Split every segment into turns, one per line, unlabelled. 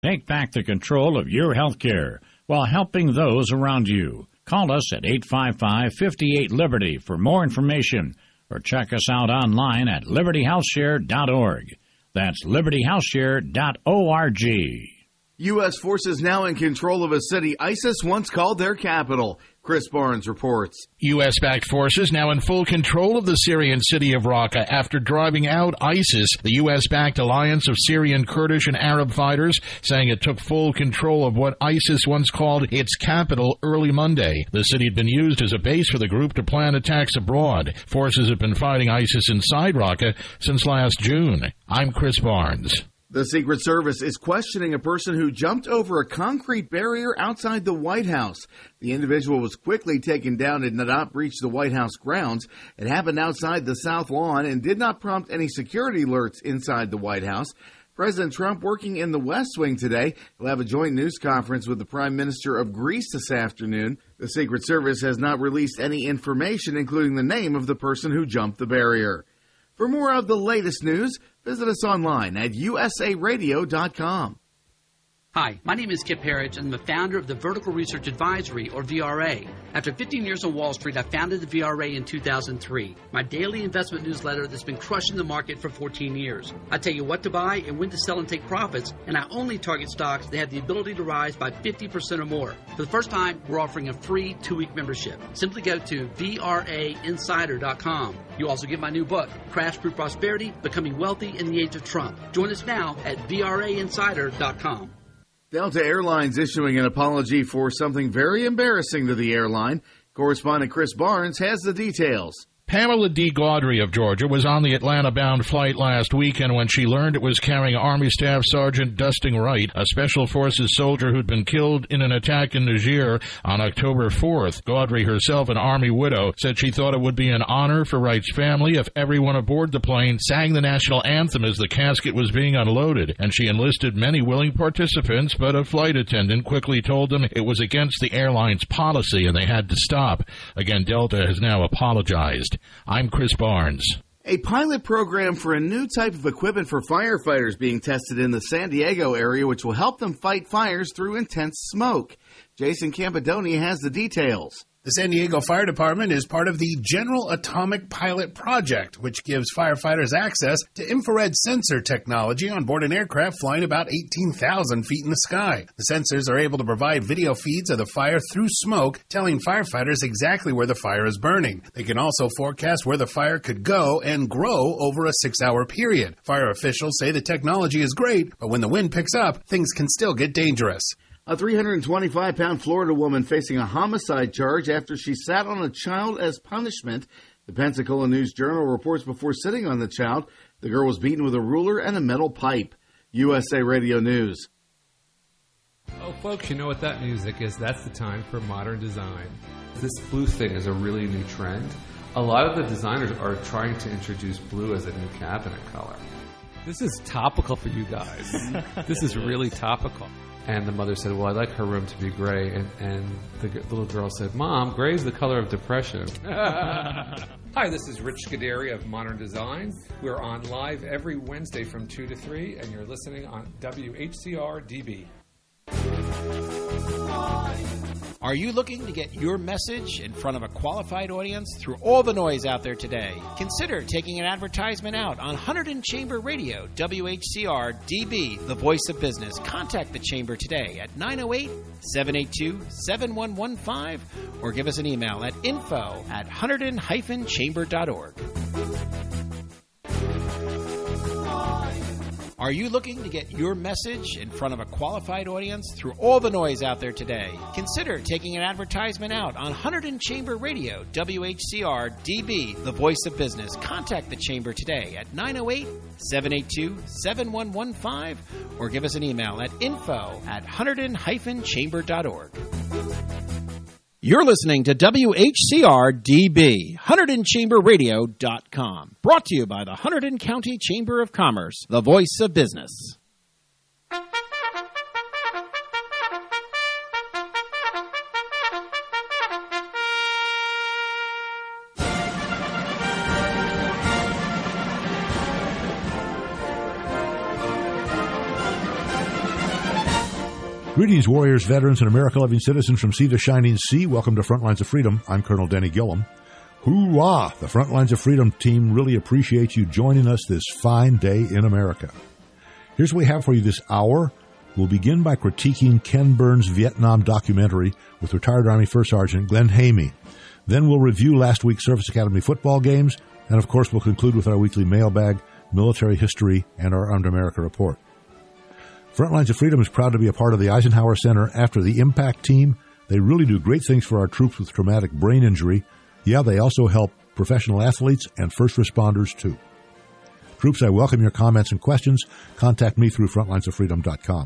Take back the control of your health care while helping those around you. Call us at 855-58-LIBERTY for more information or check us out online at libertyhealthshare.org. That's libertyhealthshare.org.
U.S. forces now in control of a city ISIS once called their capital. Chris Barnes reports.
U.S.-backed forces now in full control of the Syrian city of Raqqa after driving out ISIS. The U.S.-backed alliance of Syrian, Kurdish, and Arab fighters saying it took full control of what ISIS once called its capital early Monday. The city had been used as a base for the group to plan attacks abroad. Forces have been fighting ISIS inside Raqqa since last June. I'm Chris Barnes.
The Secret Service is questioning a person who jumped over a concrete barrier outside the White House. The individual was quickly taken down and did not breach the White House grounds. It happened outside the South Lawn and did not prompt any security alerts inside the White House. President Trump working in the West Wing today. He'll have a joint news conference with the Prime Minister of Greece this afternoon. The Secret Service has not released any information, including the name of the person who jumped the barrier. For more of the latest news, visit us online at usaradio.com.
Hi, my name is Kip Harridge. I'm the founder of the Vertical Research Advisory, or VRA. After 15 years on Wall Street, I founded the VRA in 2003, my daily investment newsletter that's been crushing the market for 14 years. I tell you what to buy and when to sell and take profits, and I only target stocks that have the ability to rise by 50% or more. For the first time, we're offering a free 2-week membership. Simply go to VRAinsider.com. You also get my new book, Crash Proof Prosperity, Becoming Wealthy in the Age of Trump. Join us now at VRAinsider.com.
Delta Airlines issuing an apology for something very embarrassing to the airline. Correspondent Chris Barnes has the details.
Pamela D. Gaudry of Georgia was on the Atlanta-bound flight last weekend when she learned it was carrying Army Staff Sergeant Dusting Wright, a Special Forces soldier who'd been killed in an attack in Niger on October 4th. Gaudry, herself an Army widow, said she thought it would be an honor for Wright's family if everyone aboard the plane sang the national anthem as the casket was being unloaded, and she enlisted many willing participants, but a flight attendant quickly told them it was against the airline's policy and they had to stop. Again, Delta has now apologized. I'm Chris Barnes.
A pilot program for a new type of equipment for firefighters being tested in the San Diego area, which will help them fight fires through intense smoke. Jason Campadoni has the details.
The San Diego Fire Department is part of the General Atomic Pilot Project, which gives firefighters access to infrared sensor technology on board an aircraft flying about 18,000 feet in the sky. The sensors are able to provide video feeds of the fire through smoke, telling firefighters exactly where the fire is burning. They can also forecast where the fire could go and grow over a 6-hour period. Fire officials say the technology is great, but when the wind picks up, things can still get dangerous.
A 325-pound Florida woman facing a homicide charge after she sat on a child as punishment. The Pensacola News-Journal reports before sitting on the child, the girl was beaten with a ruler and a metal pipe. USA Radio News.
Oh, folks, you know what that music is. That's the time for modern design. This blue thing is a really new trend. A lot of the designers are trying to introduce blue as a new cabinet color.
This is topical for you guys. This is really topical.
And the mother said, well, I'd like her room to be gray. And the little girl said, Mom, gray is the color of depression.
Hi, this is Rich Scuderi of Modern Design. We're on live every Wednesday from 2 to 3, and you're listening on WHCR DB.
Are you looking to get your message in front of a qualified audience through all the noise out there today? Consider taking an advertisement out on Hunterdon Chamber Radio, WHCR DB, the voice of business. Contact the Chamber today at 908-782-7115 or give us an email at info@hunterdon-chamber.org. Are you looking to get your message in front of a qualified audience through all the noise out there today? Consider taking an advertisement out on Hunterdon Chamber Radio, WHCR DB, the voice of business. Contact the Chamber today at 908-782-7115 or give us an email at info@hunterdon-chamber.org. You're listening to WHCR DB, HunterdonChamberRadio.com. Brought to you by the Hunterdon County Chamber of Commerce, the voice of business.
Greetings, warriors, veterans, and America-loving citizens from sea to shining sea. Welcome to Frontlines of Freedom. I'm Colonel Denny Gillum. Hoorah! The Frontlines of Freedom team really appreciates you joining us this fine day in America. Here's what we have for you this hour. We'll begin by critiquing Ken Burns' Vietnam documentary with retired Army First Sergeant Glenn Hamey. Then we'll review last week's Service Academy football games. And, of course, we'll conclude with our weekly mailbag, military history, and our Armed America report. Frontlines of Freedom is proud to be a part of the Eisenhower Center after the Impact Team. They really do great things for our troops with traumatic brain injury. Yeah, they also help professional athletes and first responders, too. Troops, I welcome your comments and questions. Contact me through frontlinesoffreedom.com.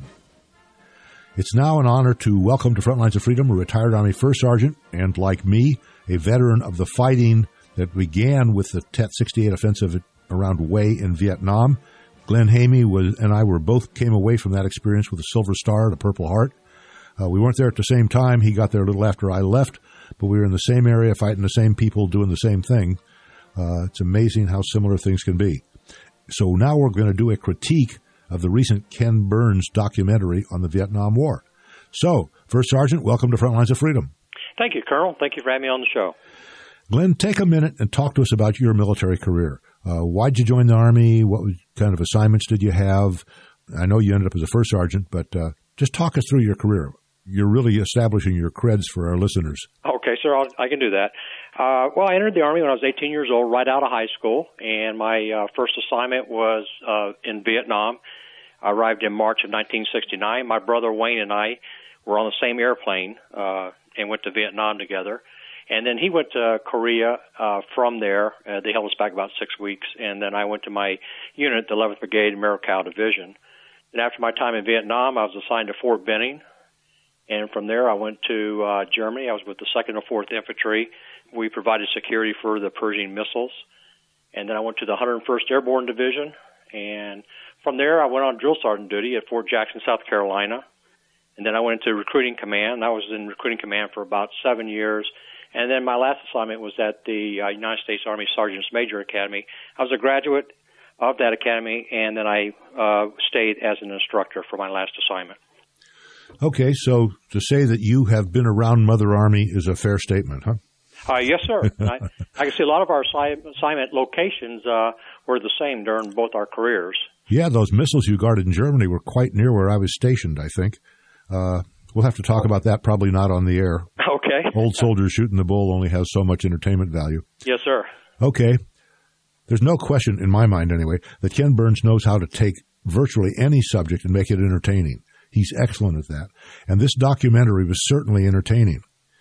It's now an honor to welcome to Frontlines of Freedom a retired Army First Sergeant and, like me, a veteran of the fighting that began with the Tet 68 offensive around Hue in Vietnam. Glenn Hamey and I came away from that experience with a Silver Star and a Purple Heart. We weren't there at the same time. He got there a little after I left, but we were in the same area fighting the same people doing the same thing. It's amazing how similar things can be. So now we're going to do a critique of the recent Ken Burns documentary on the Vietnam War. So, First Sergeant, welcome to Frontlines of Freedom.
Thank you, Colonel. Thank you for having me on the show.
Glenn, take a minute and talk to us about your military career. Why'd you join the Army? What kind of assignments did you have? I know you ended up as a First Sergeant, but just talk us through your career. You're really establishing your creds for our listeners.
Okay, sir, I can do that. Well, I entered the Army when I was 18 years old, right out of high school, and my first assignment was in Vietnam. I arrived in March of 1969. My brother Wayne and I were on the same airplane and went to Vietnam together. And then he went to Korea from there. They held us back about 6 weeks. And then I went to my unit, the 11th Brigade, Marikow Division. And after my time in Vietnam, I was assigned to Fort Benning. And from there, I went to Germany. I was with the 2nd and 4th Infantry. We provided security for the Pershing missiles. And then I went to the 101st Airborne Division. And from there, I went on drill sergeant duty at Fort Jackson, South Carolina. And then I went into recruiting command. I was in recruiting command for about 7 years. And then my last assignment was at the United States Army Sergeants Major Academy. I was a graduate of that academy, and then I stayed as an instructor for my last assignment.
Okay, so to say that you have been around Mother Army is a fair statement, huh?
Yes, sir. I can see a lot of our assignment locations were the same during both our careers.
Yeah, those missiles you guarded in Germany were quite near where I was stationed, I think. We'll have to talk about that, probably not on the air.
Okay.
Old soldiers shooting the bull only has so much entertainment value.
Yes, sir.
Okay. There's no question, in my mind anyway, that Ken Burns knows how to take virtually any subject and make it entertaining. He's excellent at that. And this documentary was certainly entertaining.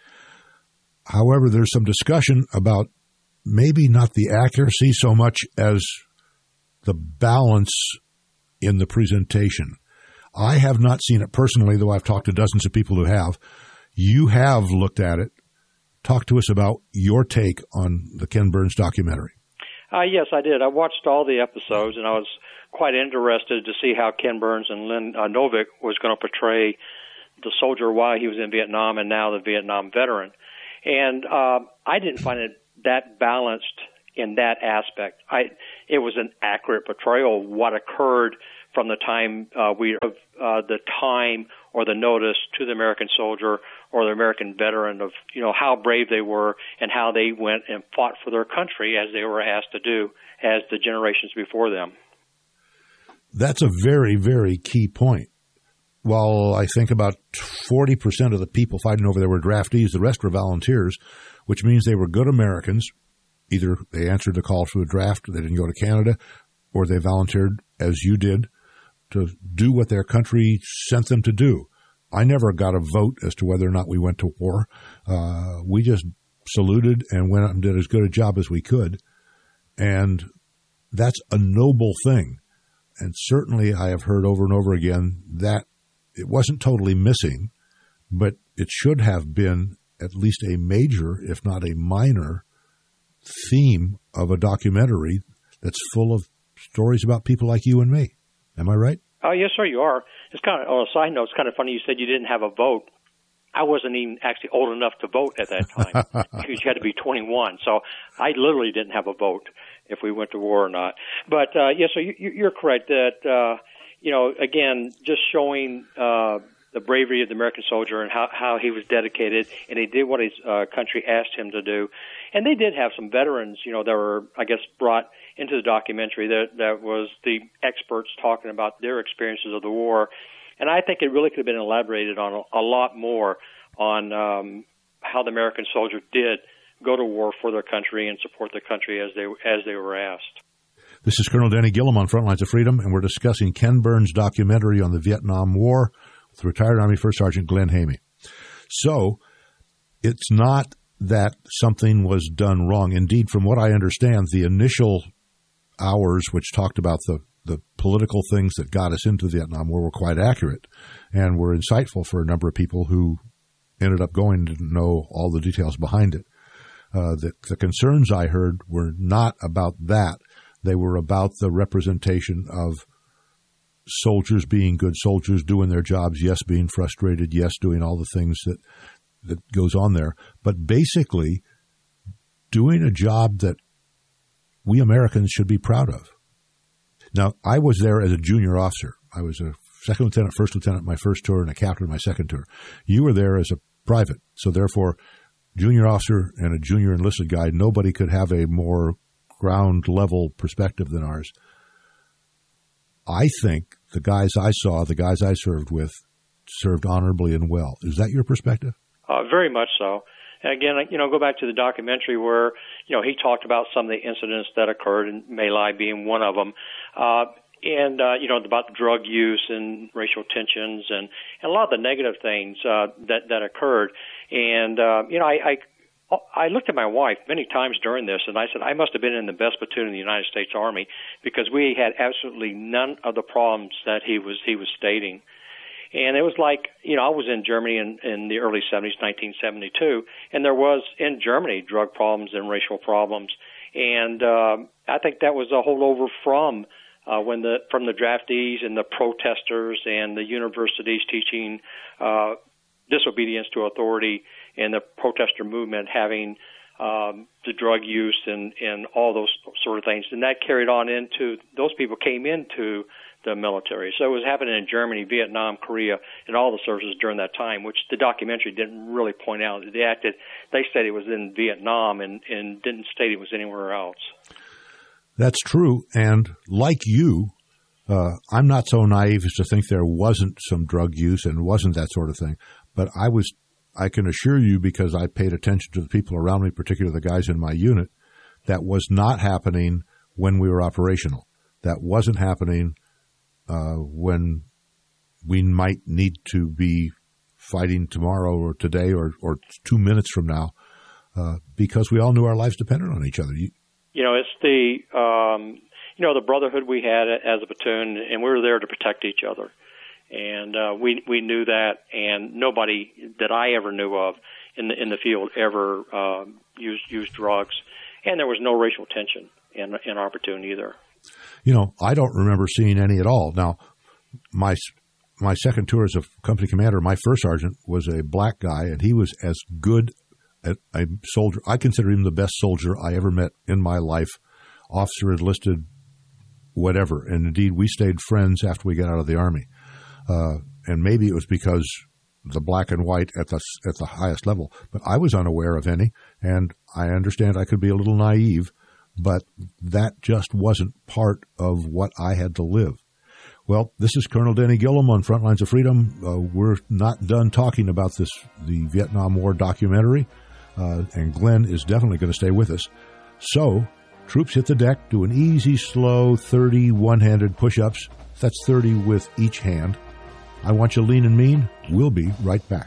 However, there's some discussion about maybe not the accuracy so much as the balance in the presentation. I have not seen it personally, though I've talked to dozens of people who have. You have looked at it. Talk to us about your take on the Ken Burns documentary.
Yes, I did. I watched all the episodes, and I was quite interested to see how Ken Burns and Lynn Novick was going to portray the soldier while he was in Vietnam and now the Vietnam veteran. And I didn't find it that balanced in that aspect. It was an accurate portrayal of what occurred from the time the time or the notice to the American soldier or the American veteran of how brave they were and how they went and fought for their country as they were asked to do as the generations before them.
That's a very, very key point. While I think about 40% of the people fighting over there were draftees, the rest were volunteers, which means they were good Americans. Either they answered the call for the draft, they didn't go to Canada, or they volunteered, as you did, to do what their country sent them to do. I never got a vote as to whether or not we went to war. We just saluted and went out and did as good a job as we could. And that's a noble thing. And certainly I have heard over and over again that it wasn't totally missing, but it should have been at least a major, if not a minor, theme of a documentary that's full of stories about people like you and me. Am I right?
Yes, sir, you are. It's kind of, on a side note, it's kind of funny you said you didn't have a vote. I wasn't even actually old enough to vote at that time because you had to be 21. So I literally didn't have a vote if we went to war or not. But, yes, so you're correct that, again, just showing the bravery of the American soldier and how he was dedicated, and he did what his country asked him to do. And they did have some veterans, that were, I guess, brought into the documentary that was the experts talking about their experiences of the war. And I think it really could have been elaborated on a lot more on how the American soldier did go to war for their country and support their country as they were asked.
This is Colonel Danny Gillum on Frontlines of Freedom, and we're discussing Ken Burns' documentary on the Vietnam War with retired Army First Sergeant Glenn Hamey. So it's not that something was done wrong. Indeed, from what I understand, the initial hours which talked about the political things that got us into the Vietnam War were quite accurate and were insightful for a number of people who ended up going and didn't know all the details behind it. The concerns I heard were not about that. They were about the representation of soldiers being good soldiers, doing their jobs, yes, being frustrated, yes, doing all the things that goes on there, but basically doing a job that we Americans should be proud of. Now, I was there as a junior officer. I was a second lieutenant, first lieutenant my first tour, and a captain my second tour. You were there as a private, so therefore, junior officer and a junior enlisted guy, nobody could have a more ground-level perspective than ours. I think the guys I saw, the guys I served with, served honorably and well. Is that your perspective?
Very much so. And again, go back to the documentary where, he talked about some of the incidents that occurred, and My Lai being one of them, and about drug use and racial tensions and a lot of the negative things that occurred. And, I looked at my wife many times during this, and I said, I must have been in the best platoon in the United States Army because we had absolutely none of the problems that he was stating. And it was like, I was in Germany in the early 70s, 1972, and there was in Germany drug problems and racial problems. And I think that was a holdover from from the draftees and the protesters and the universities teaching disobedience to authority and the protester movement having the drug use and all those sort of things. And that carried on into, those people came into the military. So it was happening in Germany, Vietnam, Korea, and all the services during that time, which the documentary didn't really point out. They said it was in Vietnam and didn't state it was anywhere else.
That's true. And like you, I'm not so naive as to think there wasn't some drug use and wasn't that sort of thing. But I can assure you, because I paid attention to the people around me, particularly the guys in my unit, that was not happening when we were operational. That wasn't happening when we might need to be fighting tomorrow or today or 2 minutes from now, because we all knew our lives depended on each other.
It's the brotherhood we had as a platoon, and we were there to protect each other. And we knew that, and nobody that I ever knew of in the field ever used drugs, and there was no racial tension in our platoon either.
I don't remember seeing any at all. Now, my second tour as a company commander, my first sergeant was a black guy, and he was as good a soldier. I consider him the best soldier I ever met in my life, officer, enlisted, whatever. And indeed, we stayed friends after we got out of the Army. And maybe it was because the black and white at the highest level, but I was unaware of any, and I understand I could be a little naive, but that just wasn't part of what I had to live. Well, this is Colonel Danny Gillum on Frontlines of Freedom. We're not done talking about the Vietnam War documentary, and Glenn is definitely going to stay with us. So, troops hit the deck, do an easy, slow 30 one-handed push-ups. That's 30 with each hand. I want you lean and mean. We'll be right back.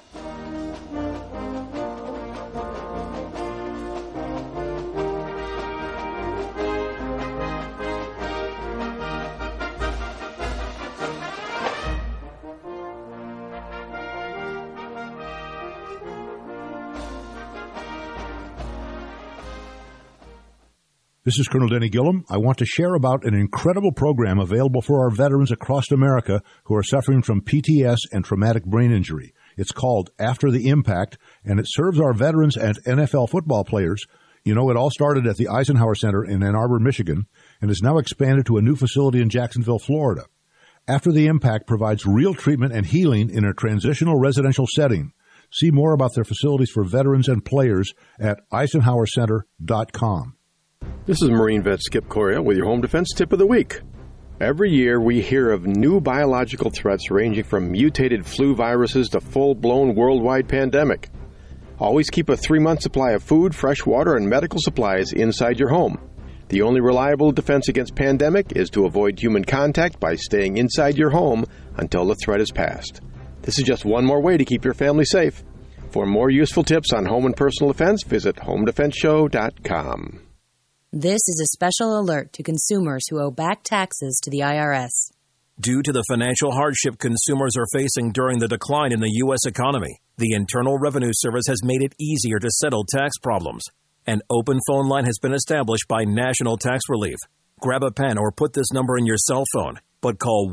This is Colonel Danny Gillum. I want to share about an incredible program available for our veterans across America who are suffering from PTS and traumatic brain injury. It's called After the Impact, and it serves our veterans and NFL football players. It all started at the Eisenhower Center in Ann Arbor, Michigan, and is now expanded to a new facility in Jacksonville, Florida. After the Impact provides real treatment and healing in a transitional residential setting. See more about their facilities for veterans and players at EisenhowerCenter.com.
This is Marine vet Skip Coria with your Home Defense Tip of the Week. Every year we hear of new biological threats ranging from mutated flu viruses to full-blown worldwide pandemic. Always keep a 3-month supply of food, fresh water, and medical supplies inside your home. The only reliable defense against pandemic is to avoid human contact by staying inside your home until the threat is past. This is just one more way to keep your family safe. For more useful tips on home and personal defense, visit HomeDefenseShow.com.
This is a special alert to consumers who owe back taxes to the IRS.
Due to the financial hardship consumers are facing during the decline in the U.S. economy, the Internal Revenue Service has made it easier to settle tax problems. An open phone line has been established by National Tax Relief. Grab a pen or put this number in your cell phone, but call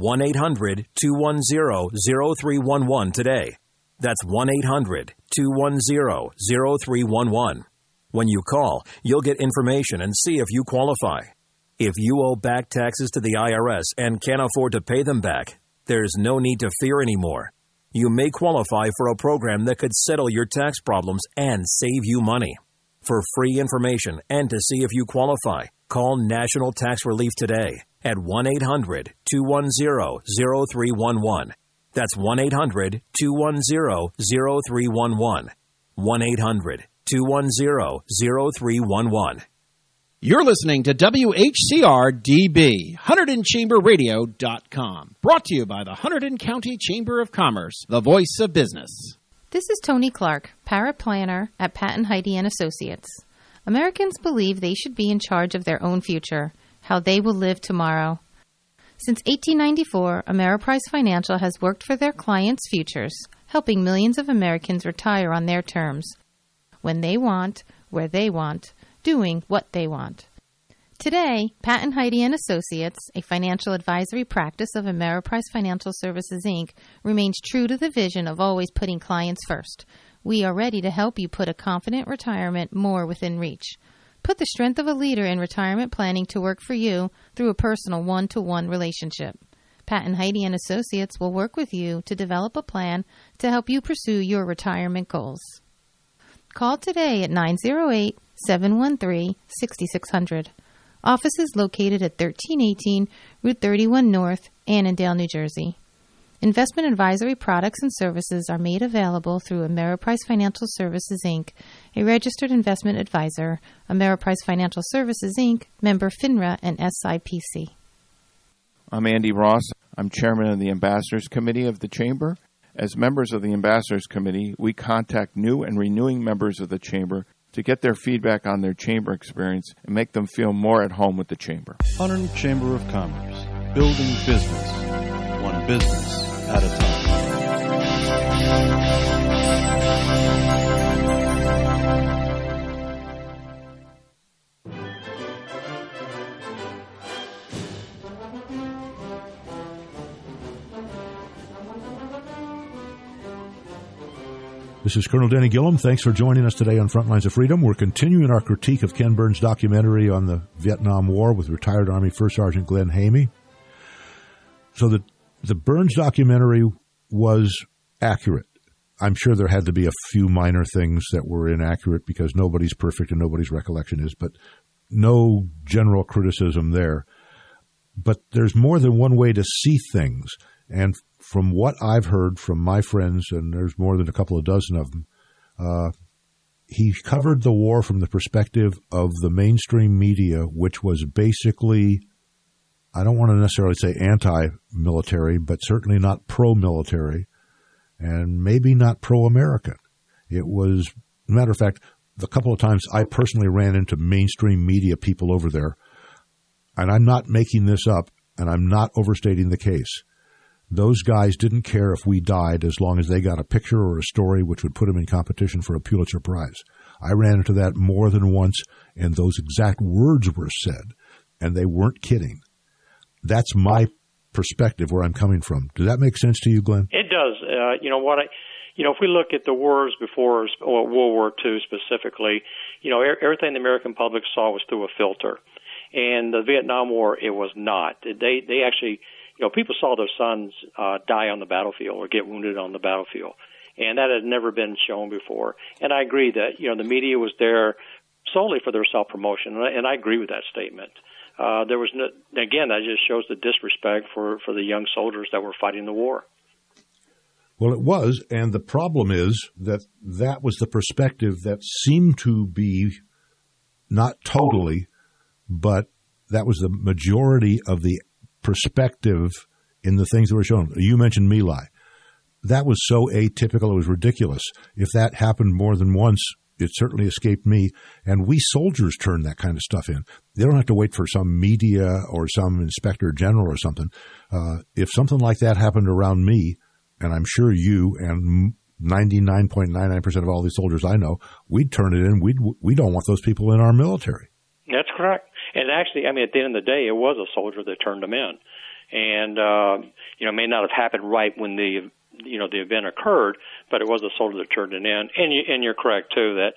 1-800-210-0311 today. That's 1-800-210-0311. When you call, you'll get information and see if you qualify. If you owe back taxes to the IRS and can't afford to pay them back, there's no need to fear anymore. You may qualify for a program that could settle your tax problems and save you money. For free information and to see if you qualify, call National Tax Relief today at 1-800-210-0311. That's 1-800-210-0311. 1-800-210-0311.
You're listening to WHCR-DB, HunterdonChamberRadio.com. Brought to you by the Hunterdon County Chamber of Commerce, the voice of business.
This is Tony Clark, paraplanner at Patton Heide & Associates. Americans believe they should be in charge of their own future, how they will live tomorrow. Since 1894, Ameriprise Financial has worked for their clients' futures, helping millions of Americans retire on their terms, when they want, where they want, doing what they want. Today, Patton Heide & Associates, a financial advisory practice of Ameriprise Financial Services, Inc., remains true to the vision of always putting clients first. We are ready to help you put a confident retirement more within reach. Put the strength of a leader in retirement planning to work for you through a personal one-to-one relationship. Patton Heide & Associates will work with you to develop a plan to help you pursue your retirement goals. Call today at 908-713-6600. Office is located at 1318 Route 31 North, Annandale, New Jersey. Investment advisory products and services are made available through Ameriprise Financial Services, Inc., a registered investment advisor, Ameriprise Financial Services, Inc., member FINRA and SIPC.
I'm Andy Ross. I'm chairman of the Ambassadors Committee of the Chamber. As members of the Ambassadors Committee, we contact new and renewing members of the Chamber to get their feedback on their Chamber experience and make them feel more at home with the Chamber.
Hunterdon Chamber of Commerce, building business, one business at a time.
This is Colonel Denny Gillum. Thanks for joining us today on Frontlines of Freedom. We're continuing our critique of Ken Burns' documentary on the Vietnam War with retired Army First Sergeant Glenn Hamey. So the Burns documentary was accurate. I'm sure there had to be a few minor things that were inaccurate because nobody's perfect and nobody's recollection is, but no general criticism there. But there's more than one way to see things. And from what I've heard from my friends, and there's more than a couple of dozen of them, he covered the war from the perspective of the mainstream media, which was basically, I don't want to necessarily say anti-military, but certainly not pro-military, and maybe not pro-American. It was, as a matter of fact, the couple of times I personally ran into mainstream media people over there, and I'm not making this up, and I'm not overstating the case. Those guys didn't care if we died as long as they got a picture or a story which would put them in competition for a Pulitzer Prize. I ran into that more than once, and those exact words were said, and they weren't kidding. That's my perspective where I'm coming from. Does that make sense to you, Glenn?
It does. If we look at the wars before World War II specifically, everything the American public saw was through a filter. And the Vietnam War, it was not. They actually, people saw their sons die on the battlefield or get wounded on the battlefield. And that had never been shown before. And I agree that, the media was there solely for their self-promotion, and I agree with that statement. There was again, that just shows the disrespect for the young soldiers that were fighting the war.
Well, it was, and the problem is that was the perspective that seemed to be not totally, but that was the majority of the perspective in the things that were shown. You mentioned My Lai. That was so atypical, it was ridiculous. If that happened more than once, it certainly escaped me. And we soldiers turn that kind of stuff in. They don't have to wait for some media or some inspector general or something. If something like that happened around me, and I'm sure you and 99.99% of all these soldiers I know, we'd turn it in. We don't want those people in our military.
That's correct. And actually, at the end of the day, it was a soldier that turned them in. And, it may not have happened right when the event occurred, but it was a soldier that turned it in. And you're correct, too, that,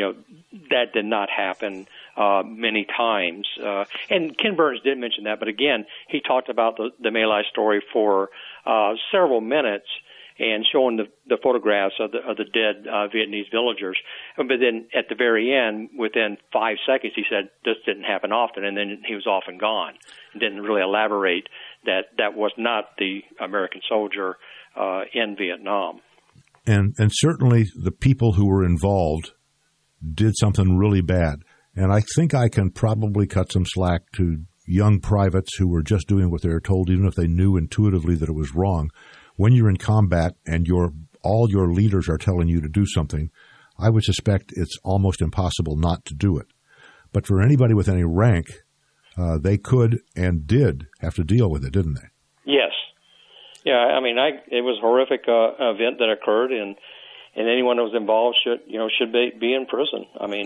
that did not happen many times. And Ken Burns did mention that, but again, he talked about the My Lai story for several minutes and showing the photographs of the dead Vietnamese villagers. But then at the very end, within 5 seconds, he said this didn't happen often, and then he was off and gone. And didn't really elaborate that was not the American soldier in Vietnam.
And certainly the people who were involved did something really bad. And I think I can probably cut some slack to young privates who were just doing what they were told, even if they knew intuitively that it was wrong. When you're in combat and all your leaders are telling you to do something, I would suspect it's almost impossible not to do it. But for anybody with any rank, they could and did have to deal with it, didn't they?
Yes. Yeah, it was a horrific event that occurred, and anyone that was involved should be in prison.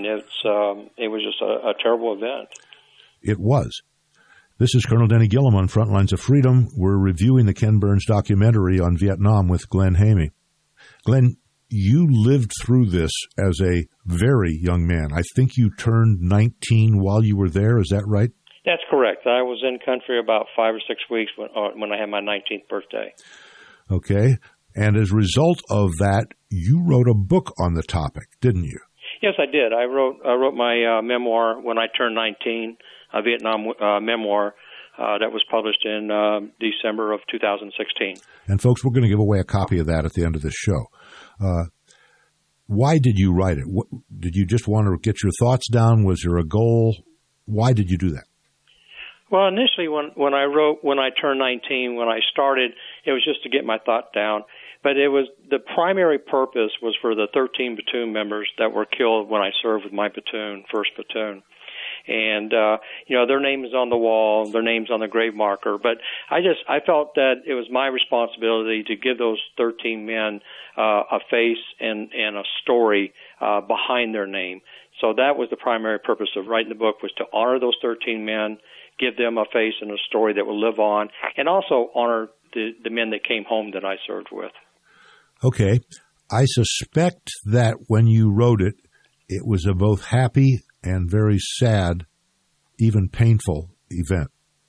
It was just a terrible event.
It was. This is Colonel Denny Gillum on Frontlines of Freedom. We're reviewing the Ken Burns documentary on Vietnam with Glenn Hamey. Glenn, you lived through this as a very young man. I think you turned 19 while you were there. Is that right?
That's correct. I was in country about 5 or 6 weeks when I had my 19th birthday.
Okay. And as a result of that, you wrote a book on the topic, didn't you?
Yes, I did. I wrote my memoir when I turned 19, a Vietnam memoir that was published in December of 2016.
And folks, we're going to give away a copy of that at the end of this show. Why did you write it? Did you just want to get your thoughts down? Was there a goal? Why did you do that?
Well, initially when I turned 19, when I started, it was just to get my thought down. But it was the primary purpose was for the 13 platoon members that were killed when I served with my platoon, 1st Platoon. And, their name is on the wall, their name's on the grave marker. But I felt that it was my responsibility to give those 13 men a face and a story behind their name. So that was the primary purpose of writing the book, was to honor those 13 men, give them a face and a story that will live on, and also honor the men that came home that I served with.
Okay. I suspect that when you wrote it, it was a both happy and very sad, even painful event.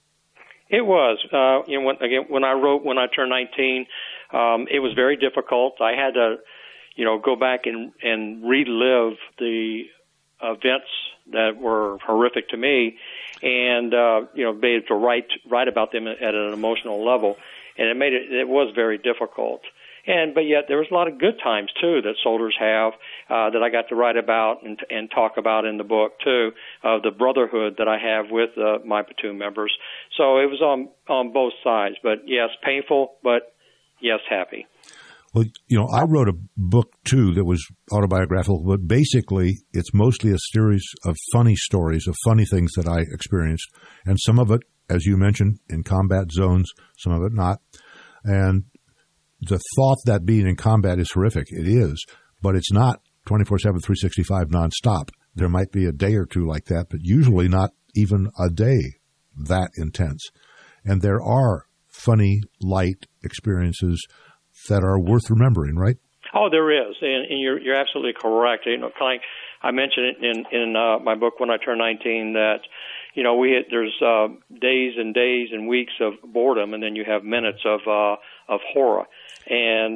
It was. When I turned 19, it was very difficult. I had to, go back and relive the events that were horrific to me, and be able to write about them at an emotional level, and it was very difficult. But yet there was a lot of good times too that soldiers have that I got to write about and talk about in the book too, of the brotherhood that I have with my platoon members. So it was on both sides, but yes, painful, but yes, happy.
Well, I wrote a book, too, that was autobiographical, but basically it's mostly a series of funny stories, of funny things that I experienced, and some of it, as you mentioned, in combat zones, some of it not. And the thought that being in combat is horrific, it is, but it's not 24/7, 365 nonstop. There might be a day or two like that, but usually not even a day that intense. And there are funny, light experiences that are worth remembering, right?
Oh, there is, and you're absolutely correct. Like I mentioned it in my book when I turned 19 that there's days and days and weeks of boredom, and then you have minutes of horror. And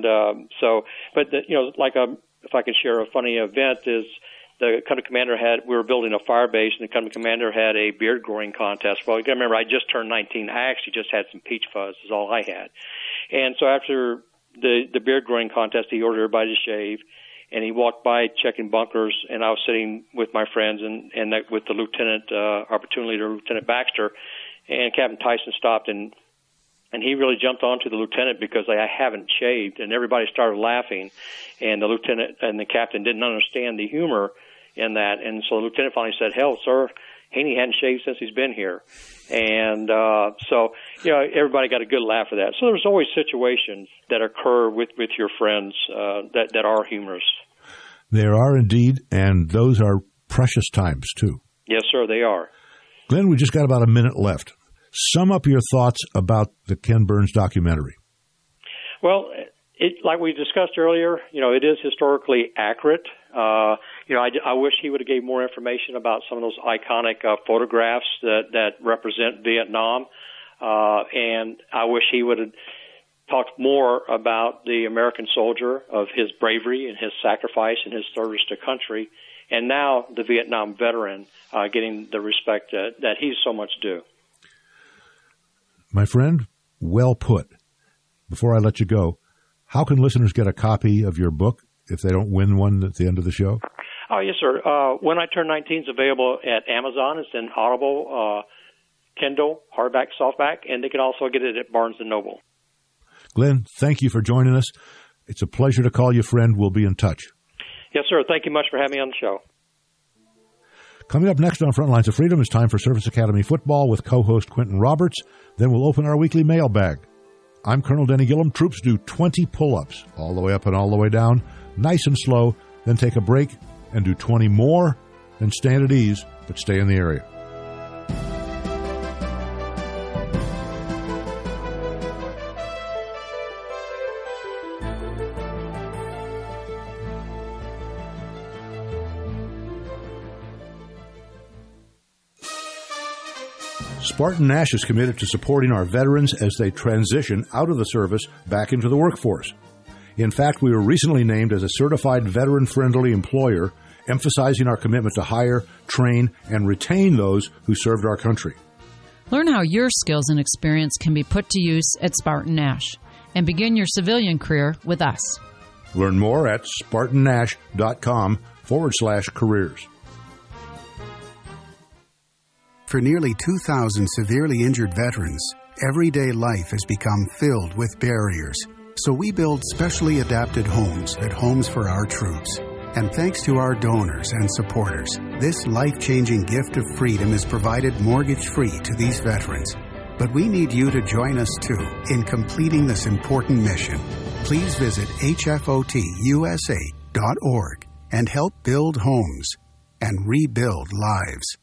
if I can share a funny event is the company commander we were building a fire base, and the company commander had a beard growing contest. Well, you got to remember, I just turned 19. I actually just had some peach fuzz is all I had. And so after the beard growing contest, he ordered everybody to shave, and he walked by checking bunkers, and I was sitting with my friends and with the lieutenant, our platoon leader, Lieutenant Baxter, and Captain Tyson stopped, and he really jumped onto the lieutenant because I haven't shaved, and everybody started laughing, and the lieutenant and the captain didn't understand the humor in that, and so the lieutenant finally said, "Hell, sir, Haney hadn't shaved since he's been here." And everybody got a good laugh at that. So there's always situations that occur with your friends that are humorous.
There are indeed, and those are precious times, too.
Yes, sir, they are.
Glenn, we just got about a minute left. Sum up your thoughts about the Ken Burns documentary.
Well, like we discussed earlier, it is historically accurate. I wish he would have gave more information about some of those iconic photographs that represent Vietnam, and I wish he would have talked more about the American soldier, of his bravery and his sacrifice and his service to country, and now the Vietnam veteran getting the respect that he's so much due.
My friend, well put. Before I let you go, how can listeners get a copy of your book if they don't win one at the end of the show?
Oh, yes, sir. When I Turn 19 is available at Amazon. It's in Audible, Kindle, hardback, softback, and they can also get it at Barnes & Noble.
Glenn, thank you for joining us. It's a pleasure to call you friend. We'll be in touch.
Yes, sir. Thank you much for having me on the show.
Coming up next on Frontlines of Freedom is time for Service Academy football with co-host Quentin Roberts. Then we'll open our weekly mailbag. I'm Colonel Denny Gillum. Troops do 20 pull-ups, all the way up and all the way down, nice and slow, then take a break and do 20 more, then stand at ease, but stay in the area. Spartan Nash is committed to supporting our veterans as they transition out of the service back into the workforce. In fact, we were recently named as a certified veteran-friendly employer, emphasizing our commitment to hire, train, and retain those who served our country.
Learn how your skills and experience can be put to use at Spartan Nash and begin your civilian career with us.
Learn more at spartannash.com/careers.
For nearly 2,000 severely injured veterans, everyday life has become filled with barriers. So we build specially adapted homes at Homes for Our Troops. And thanks to our donors and supporters, this life-changing gift of freedom is provided mortgage-free to these veterans. But we need you to join us, too, in completing this important mission. Please visit hfotusa.org and help build homes and rebuild lives.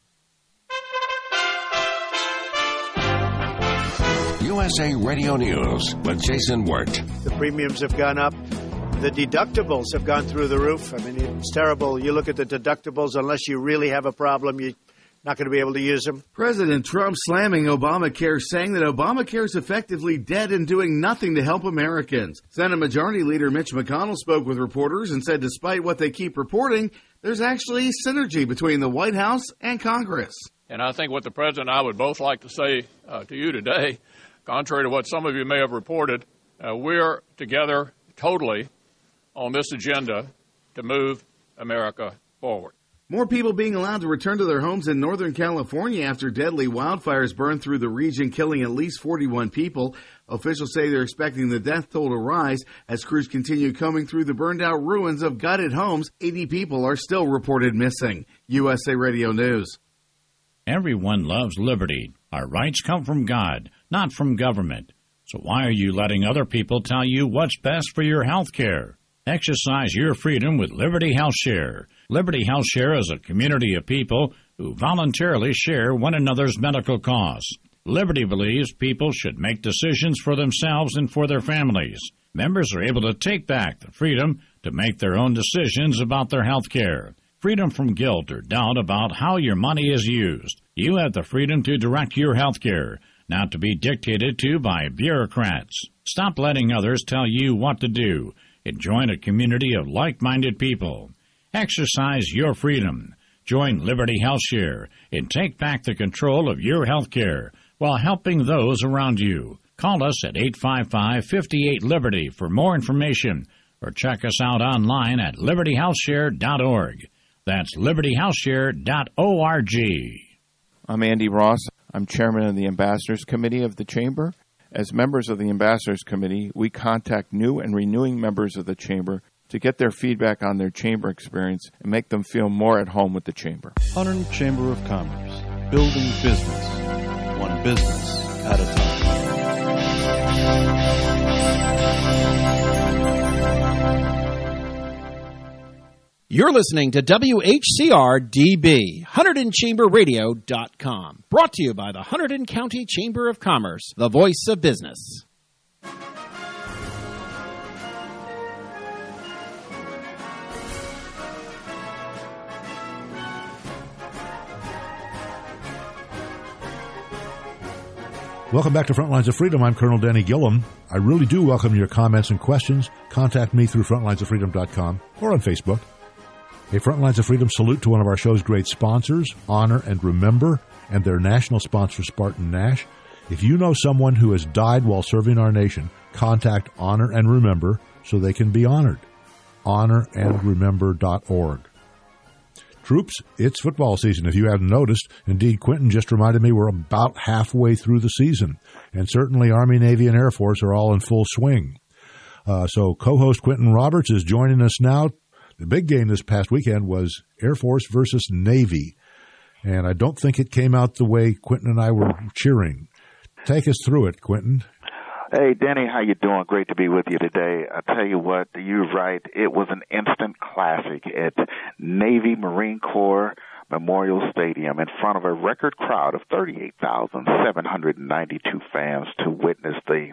USA Radio News with Jason Wirt.
The premiums have gone up. The deductibles have gone through the roof. I mean, it's terrible. You look at the deductibles, unless you really have a problem, you're not going to be able to use them.
President Trump slamming Obamacare, saying that Obamacare is effectively dead and doing nothing to help Americans. Senate Majority Leader Mitch McConnell spoke with reporters and said despite what they keep reporting, there's actually synergy between the White House and Congress.
And I think what the President and I would both like to say to you today, contrary to what some of you may have reported, we're together totally on this agenda to move America forward.
More people being allowed to return to their homes in Northern California after deadly wildfires burned through the region, killing at least 41 people. Officials say they're expecting the death toll to rise as crews continue combing through the burned-out ruins of gutted homes. 80 people are still reported missing. USA Radio News.
Everyone loves liberty. Our rights come from God, not from government. So why are you letting other people tell you what's best for your health care? Exercise your freedom with Liberty Health Share. Liberty Health Share is a community of people who voluntarily share one another's medical costs. Liberty believes people should make decisions for themselves and for their families. Members are able to take back the freedom to make their own decisions about their health care. freedom from guilt or doubt about how your money is used. You have the freedom to direct your health care, not to be dictated to by bureaucrats. Stop letting others tell you what to do and join a community of like-minded people. Exercise your freedom. Join Liberty HealthShare and take back the control of your health care while helping those around you. Call us at 855-58-LIBERTY for more information or check us out online at libertyhealthshare.org. That's libertyhealthshare.org.
I'm Andy Ross. I'm chairman of the Ambassadors Committee of the Chamber. As members of the Ambassadors Committee, we contact new and renewing members of the Chamber to get their feedback on their Chamber experience and make them feel more at home with the Chamber.
Hunterdon Chamber of Commerce, building business, one business at a time.
You're listening to WHCR-DB, HunterdonChamberRadio.com. Brought to you by the Hunterdon County Chamber of Commerce, the voice of business.
Welcome back to Frontlines of Freedom. I'm Colonel Danny Gillum. I really do welcome your comments and questions. Contact me through frontlinesoffreedom.com or on Facebook. A Frontlines of Freedom salute to one of our show's great sponsors, Honor and Remember, and their national sponsor, Spartan Nash. If you know someone who has died while serving our nation, contact Honor and Remember so they can be honored. HonorAndRemember.org. Troops, it's football season, if you haven't noticed. Indeed, Quentin just reminded me we're about halfway through the season, and certainly Army, Navy, and Air Force are all in full swing. So co-host Quentin Roberts is joining us now. The big game this past weekend was Air Force versus Navy, and I don't think it came out the way Quentin and I were cheering. Take us through it, Quentin.
Hey, Danny, how you doing? Great to be with you today. I tell you what, you're right. It was an instant classic at Navy Marine Corps Memorial Stadium in front of a record crowd of 38,792 fans to witness the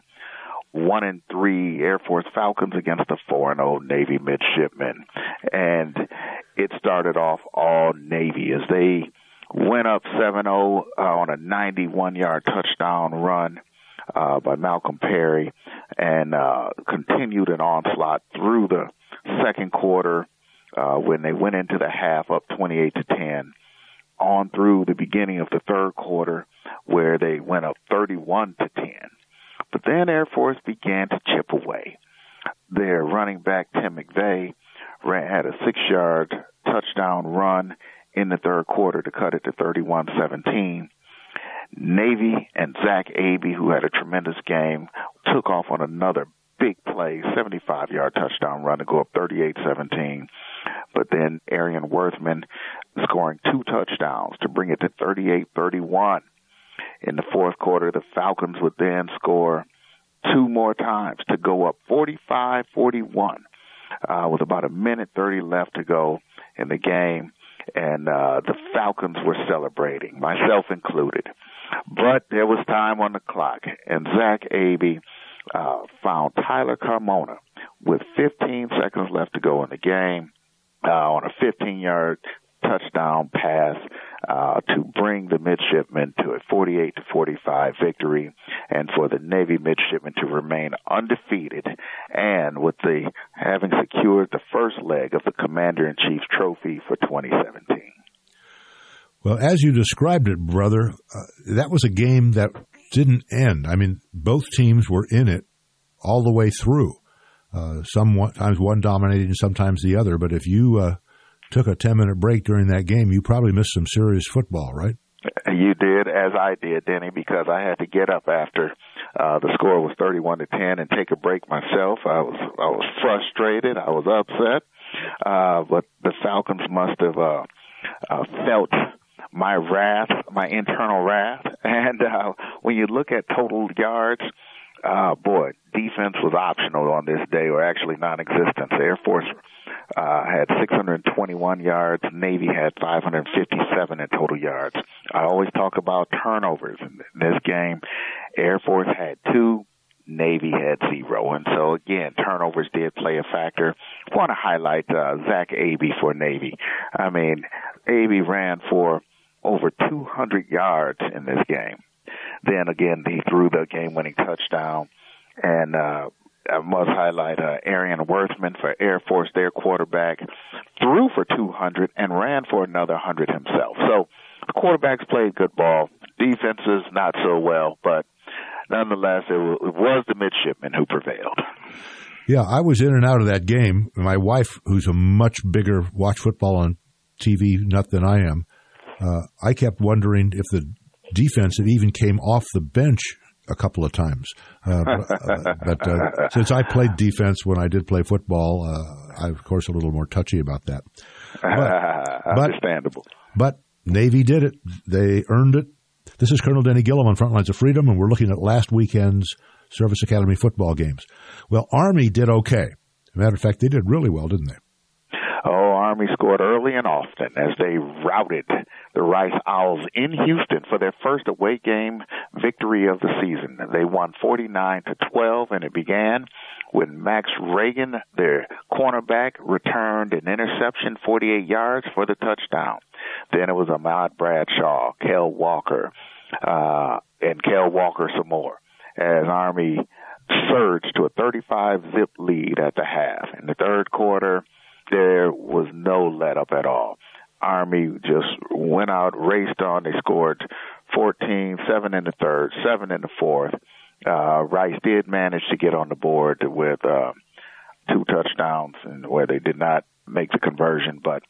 1-3 Air Force Falcons against the 4-0 Navy midshipmen. And it started off all Navy as they went up 7-0 on a 91-yard touchdown run by Malcolm Perry, and continued an onslaught through the second quarter when they went into the half up 28-10, on through the beginning of the third quarter where they went up 31-10. But then Air Force began to chip away. Their running back, Tim McVeigh, had a 6-yard touchdown run in the third quarter to cut it to 31-17. Navy and Zach Abey, who had a tremendous game, took off on another big play, 75-yard touchdown run to go up 38-17. But then Arian Worthman scoring 2 touchdowns to bring it to 38-31. In the fourth quarter, the Falcons would then score 2 more times to go up 45-41 with about 1:30 left to go in the game. And the Falcons were celebrating, myself included. But there was time on the clock, and Zach Abey found Tyler Carmona with 15 seconds left to go in the game on a 15-yard touchdown pass to bring the midshipmen to a 48-45 victory, and for the Navy midshipmen to remain undefeated, and with the having secured the first leg of the Commander-in-Chief Trophy for 2017.
Well, as you described it, brother, that was a game that didn't end. I mean, both teams were in it all the way through. Sometimes one dominating, sometimes the other. But if you took a 10-minute break during that game, you probably missed some serious football, right?
You did, as I did, Denny, because I had to get up after the score was 31-10 and take a break myself. I was frustrated. I was upset. But the Falcons must have felt my wrath, my internal wrath. And when you look at total yards, defense was optional on this day, or actually non-existent. The Air Force had 621 yards. Navy had 557 in total yards. I always talk about turnovers in this game. Air Force had 2. Navy had 0. And so, again, turnovers did play a factor. want to highlight Zach Abey for Navy. I mean, Abey ran for over 200 yards in this game. Then again, he threw the game-winning touchdown. And I must highlight Arian Worthman for Air Force, their quarterback, threw for 200 and ran for another 100 himself. So the quarterbacks played good ball. Defenses not so well, but nonetheless, it was the midshipmen who prevailed.
Yeah, I was in and out of that game. My wife, who's a much bigger watch football on TV nut than I am, I kept wondering if the defense had even came off the bench a couple of times. But since I played defense when I did play football, I'm, of course, a little more touchy about that.
Understandable.
But Navy did it. They earned it. This is Colonel Denny Gillum on Frontlines of Freedom, and we're looking at last weekend's Service Academy football games. Well, Army did okay. As a matter of fact, they did really well, didn't they?
Oh, Army scored early and often as they routed the Rice Owls in Houston for their first away game victory of the season. They won 49-12, and it began when Max Reagan, their cornerback, returned an interception 48 yards for the touchdown. Then it was Ahmad Bradshaw, Kel Walker, and Kel Walker some more, as Army surged to a 35-zip lead at the half. In the third quarter, there was no let-up at all. Army just went out, raced on. They scored 14, 7 in the third, 7 in the fourth. Rice did manage to get on the board with 2 touchdowns, and where they did not make the conversion, but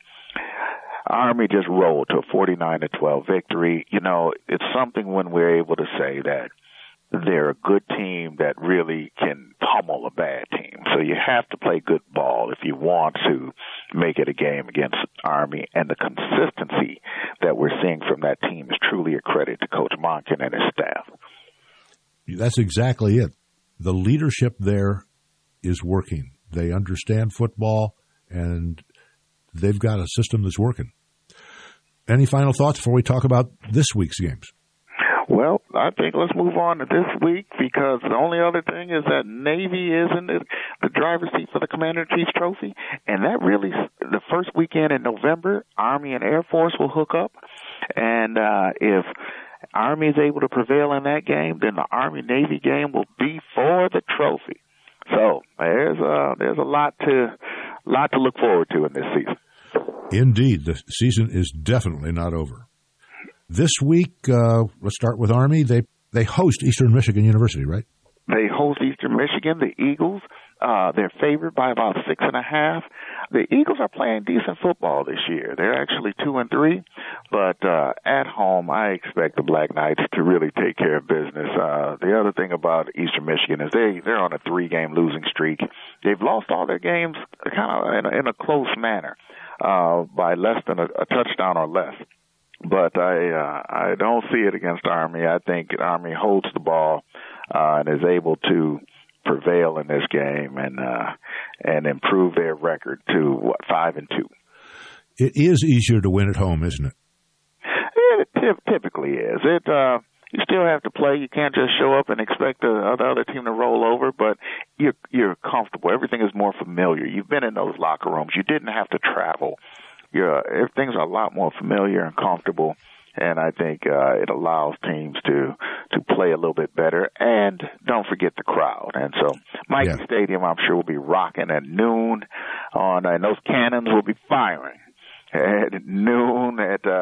Army just rolled to a 49-12 victory. You know, it's something when we're able to say that they're a good team that really can pummel a bad team. So you have to play good ball if you want to make it a game against Army. And the consistency that we're seeing from that team is truly a credit to Coach Monken and his staff.
That's exactly it. The leadership there is working. They understand football, and they've got a system that's working. Any final thoughts before we talk about this week's games?
Well, I think let's move on to this week, because the only other thing is that Navy is in the driver's seat for the Commander-in-Chief's Trophy, and that really, the first weekend in November, Army and Air Force will hook up, and if Army is able to prevail in that game, then the Army-Navy game will be for the trophy. So there's a lot to look forward to in this season.
Indeed, the season is definitely not over. This week, let's start with Army. They host Eastern Michigan University, right?
They host Eastern Michigan. The Eagles, they're favored by about 6.5. The Eagles are playing decent football this year. They're actually 2-3, but at home, I expect the Black Knights to really take care of business. The other thing about Eastern Michigan is they're on a 3-game losing streak. They've lost all their games kind of in a close manner, by less than a touchdown or less. But I don't see it against Army. I think Army holds the ball and is able to prevail in this game and improve their record to 5-2.
It is easier to win at home, isn't it?
It typically is. You still have to play. You can't just show up and expect the other team to roll over, but you're comfortable. Everything is more familiar. You've been in those locker rooms. You didn't have to travel. Things are a lot more familiar and comfortable, and I think it allows teams to play a little bit better. And don't forget the crowd. And so Michie Stadium, I'm sure, will be rocking at noon, and those cannons will be firing at noon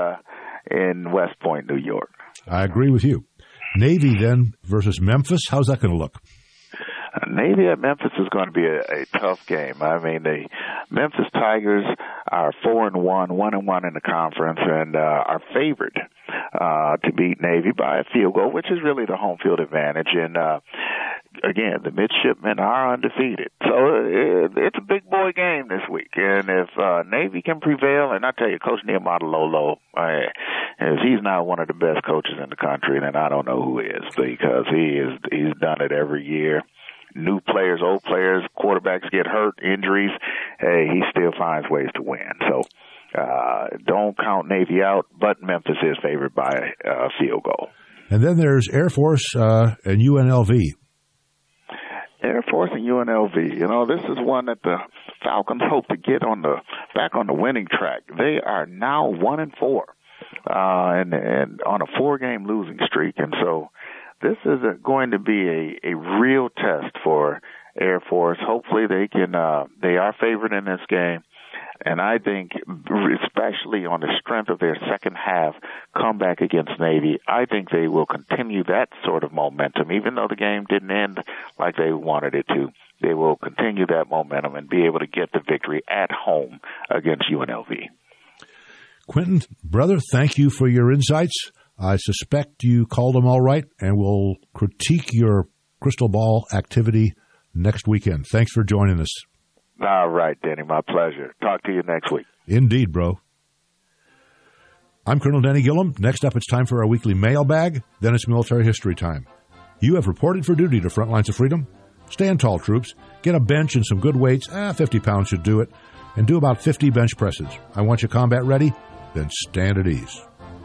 in West Point, New York.
I agree with you. Navy then versus Memphis. How's that going to look?
Navy at Memphis is going to be a tough game. I mean, the Memphis Tigers are 4-1, 1-1 in the conference, and are favored to beat Navy by a field goal, which is really the home field advantage. And again, the midshipmen are undefeated, so it's a big boy game this week. And if Navy can prevail, and I tell you, Coach Nehemiah Lolo, if he's not one of the best coaches in the country, then I don't know who is, because he's done it every year. New players, old players, quarterbacks get hurt, injuries. Hey, he still finds ways to win. So don't count Navy out, but Memphis is favored by a field goal.
And then there's Air Force and UNLV.
Air Force and UNLV. This is one that the Falcons hope to get back on the winning track. They are now 1-4, and on a 4-game losing streak, and so this is going to be a real test for Air Force. Hopefully they are favored in this game. And I think, especially on the strength of their second half comeback against Navy, I think they will continue that sort of momentum. Even though the game didn't end like they wanted it to, they will continue that momentum and be able to get the victory at home against UNLV.
Quentin, brother, thank you for your insights. I suspect you called them all right, and we'll critique your crystal ball activity next weekend. Thanks for joining us.
All right, Denny, my pleasure. Talk to you next week.
Indeed, bro. I'm Colonel Denny Gillum. Next up, it's time for our weekly mailbag. Then it's military history time. You have reported for duty to Front Lines of Freedom. Stand tall, troops. Get a bench and some good weights. 50 pounds should do it. And do about 50 bench presses. I want you combat ready. Then stand at ease.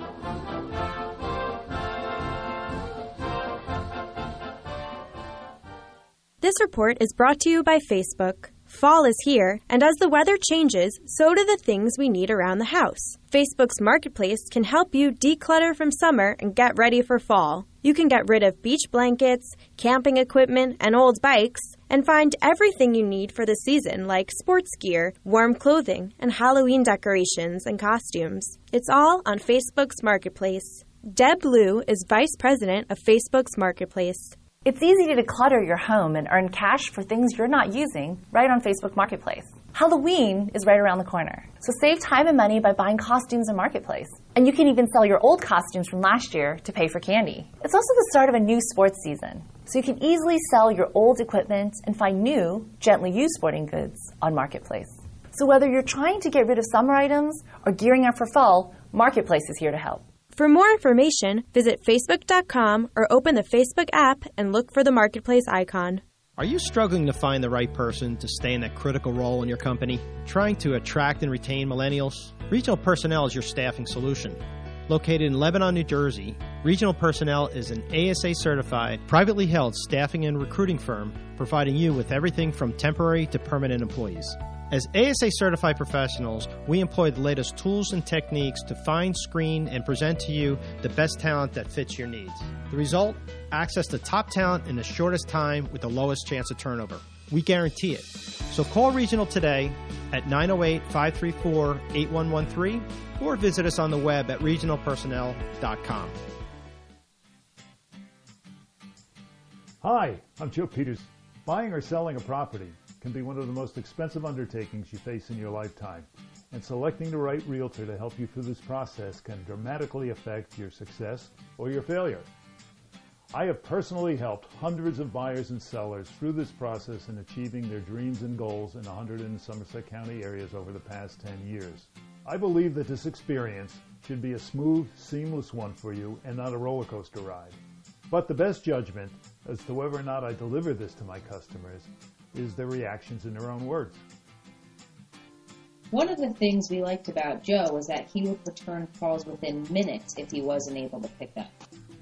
This report is brought to you by Facebook. Fall is here, and as the weather changes, so do the things we need around the house. Facebook's Marketplace can help you declutter from summer and get ready for fall. You can get rid of beach blankets, camping equipment, and old bikes, and find everything you need for the season, like sports gear, warm clothing, and Halloween decorations and costumes. It's all on Facebook's Marketplace. Deb Liu is Vice President of Facebook's Marketplace.
It's easy to declutter your home and earn cash for things you're not using right on Facebook Marketplace. Halloween is right around the corner, so save time and money by buying costumes in Marketplace. And you can even sell your old costumes from last year to pay for candy. It's also the start of a new sports season, so you can easily sell your old equipment and find new, gently used sporting goods on Marketplace. So whether you're trying to get rid of summer items or gearing up for fall, Marketplace is here to help.
For more information, visit Facebook.com or open the Facebook app and look for the Marketplace icon.
Are you struggling to find the right person to stay in that critical role in your company? Trying to attract and retain millennials? Regional Personnel is your staffing solution. Located in Lebanon, New Jersey, Regional Personnel is an ASA-certified, privately held staffing and recruiting firm providing you with everything from temporary to permanent employees. As ASA-certified professionals, we employ the latest tools and techniques to find, screen, and present to you the best talent that fits your needs. The result? Access to top talent in the shortest time with the lowest chance of turnover. We guarantee it. So call Regional today at 908-534-8113 or visit us on the web at regionalpersonnel.com.
Hi, I'm Joe Peters. Buying or selling a property can be one of the most expensive undertakings you face in your lifetime, and selecting the right realtor to help you through this process can dramatically affect your success or your failure. I have personally helped hundreds of buyers and sellers through this process in achieving their dreams and goals in 100 and Somerset County areas over the past 10 years. I believe that this experience should be a smooth, seamless one for you and not a roller coaster ride. But the best judgment as to whether or not I deliver this to my customers is their reactions in their own words.
One of the things we liked about Joe was that he would return calls within minutes if he wasn't able to pick up.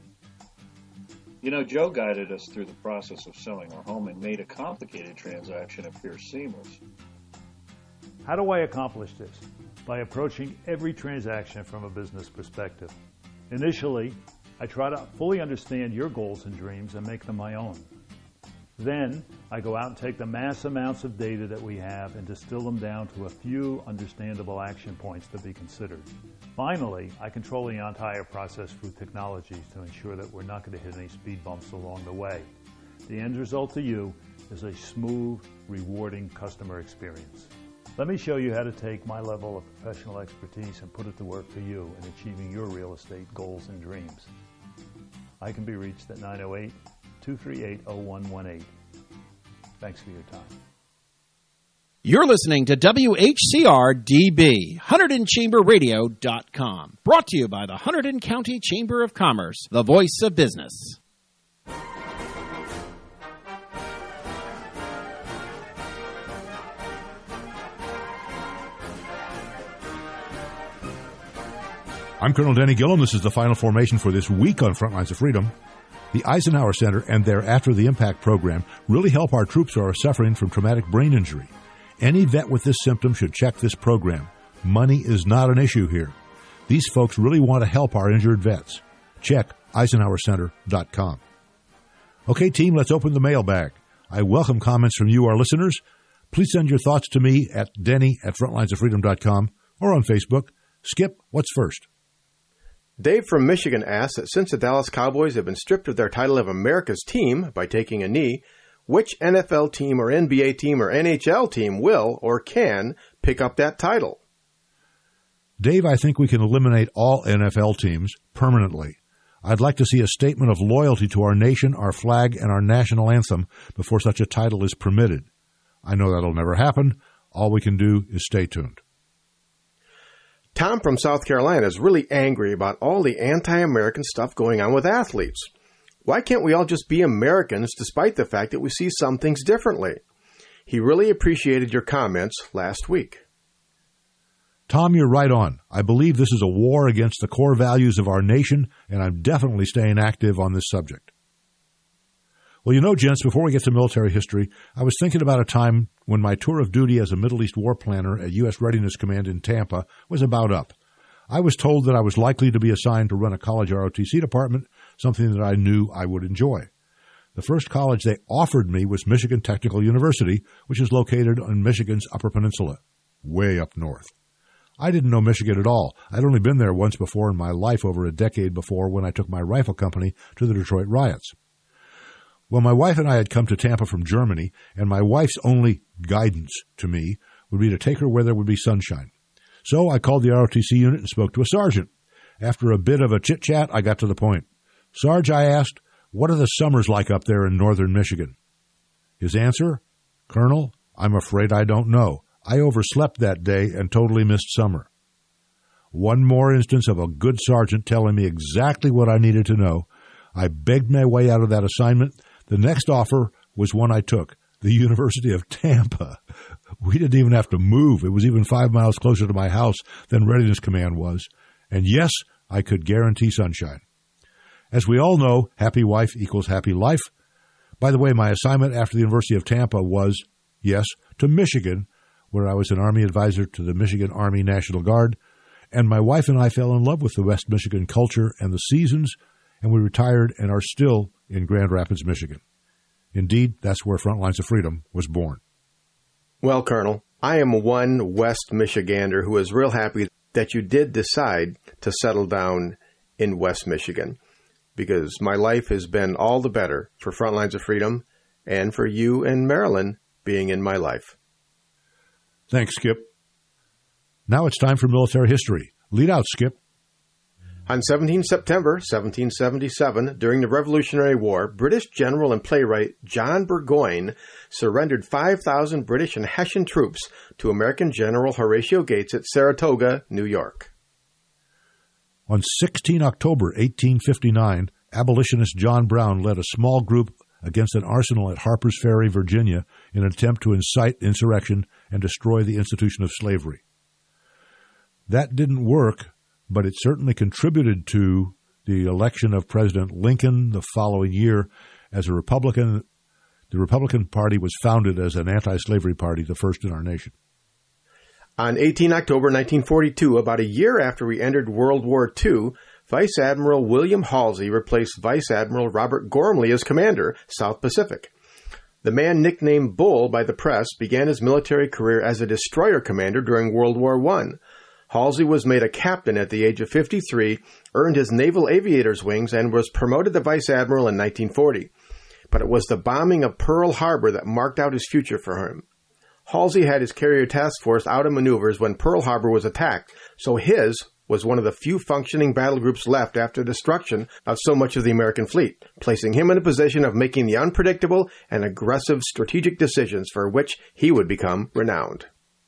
You know, Joe guided us through the process of selling our home and made a complicated transaction appear seamless.
How do I accomplish this? By approaching every transaction from a business perspective. Initially, I try to fully understand your goals and dreams and make them my own. Then, I go out and take the mass amounts of data that we have and distill them down to a few understandable action points to be considered. Finally, I control the entire process through technologies to ensure that we're not going to hit any speed bumps along the way. The end result to you is a smooth, rewarding customer experience. Let me show you how to take my level of professional expertise and put it to work for you in achieving your real estate goals and dreams. I can be reached at 908-238-0118. Thanks for your time.
You're listening to WHCR-DB, HunterdonChamberRadio.com. Brought to you by the Hunterdon County Chamber of Commerce, the voice of business.
I'm Colonel Denny Gillum. This is the final formation for this week on Front Lines of Freedom. The Eisenhower Center and their After the Impact program really help our troops who are suffering from traumatic brain injury. Any vet with this symptom should check this program. Money is not an issue here. These folks really want to help our injured vets. Check EisenhowerCenter.com. Okay, team, let's open the mailbag. I welcome comments from you, our listeners. Please send your thoughts to me at Denny@FrontlinesOfFreedom.com or on Facebook. Skip, what's first?
Dave from Michigan asks that since the Dallas Cowboys have been stripped of their title of America's team by taking a knee, which NFL team or NBA team or NHL team will or can pick up that title?
Dave, I think we can eliminate all NFL teams permanently. I'd like to see a statement of loyalty to our nation, our flag, and our national anthem before such a title is permitted. I know that'll never happen. All we can do is stay tuned.
Tom from South Carolina is really angry about all the anti-American stuff going on with athletes. Why can't we all just be Americans despite the fact that we see some things differently? He really appreciated your comments last week.
Tom, you're right on. I believe this is a war against the core values of our nation, and I'm definitely staying active on this subject. Well, you know, gents, before we get to military history, I was thinking about a time when my tour of duty as a Middle East war planner at U.S. Readiness Command in Tampa was about up. I was told that I was likely to be assigned to run a college ROTC department, something that I knew I would enjoy. The first college they offered me was Michigan Technical University, which is located on Michigan's Upper Peninsula, way up north. I didn't know Michigan at all. I'd only been there once before in my life over a decade before when I took my rifle company to the Detroit riots. Well, my wife and I had come to Tampa from Germany, and my wife's only guidance to me would be to take her where there would be sunshine. So I called the ROTC unit and spoke to a sergeant. After a bit of a chit-chat, I got to the point. Sarge, I asked, what are the summers like up there in northern Michigan? His answer, Colonel, I'm afraid I don't know. I overslept that day and totally missed summer. One more instance of a good sergeant telling me exactly what I needed to know. I begged my way out of that assignment. The next offer was one I took, the University of Tampa. We didn't even have to move. It was even 5 miles closer to my house than Readiness Command was. And yes, I could guarantee sunshine. As we all know, happy wife equals happy life. By the way, my assignment after the University of Tampa was, yes, to Michigan, where I was an Army advisor to the Michigan Army National Guard. And my wife and I fell in love with the West Michigan culture and the seasons, and we retired and are still in Grand Rapids, Michigan. Indeed, that's where Frontlines of Freedom was born.
Well, Colonel, I am one West Michigander who is real happy that you did decide to settle down in West Michigan, because my life has been all the better for Frontlines of Freedom and for you and Marilyn being in my life.
Thanks, Skip. Now it's time for military history. Lead out, Skip.
On 17 September 1777, during the Revolutionary War, British general and playwright John Burgoyne surrendered 5,000 British and Hessian troops to American General Horatio Gates at Saratoga, New York.
On 16 October 1859, abolitionist John Brown led a small group against an arsenal at Harper's Ferry, Virginia, in an attempt to incite insurrection and destroy the institution of slavery. That didn't work, but it certainly contributed to the election of President Lincoln the following year as a Republican. The Republican Party was founded as an anti-slavery party, the first in our nation.
On 18 October 1942, about a year after we entered World War II, Vice Admiral William Halsey replaced Vice Admiral Robert Gormley as commander, South Pacific. The man nicknamed Bull by the press began his military career as a destroyer commander during World War I. Halsey was made a captain at the age of 53, earned his naval aviator's wings, and was promoted to vice admiral in 1940. But it was the bombing of Pearl Harbor that marked out his future for him. Halsey had his carrier task force out of maneuvers when Pearl Harbor was attacked, so his was one of the few functioning battle groups left after destruction of so much of the American fleet, placing him in a position of making the unpredictable and aggressive strategic decisions for which he would become renowned.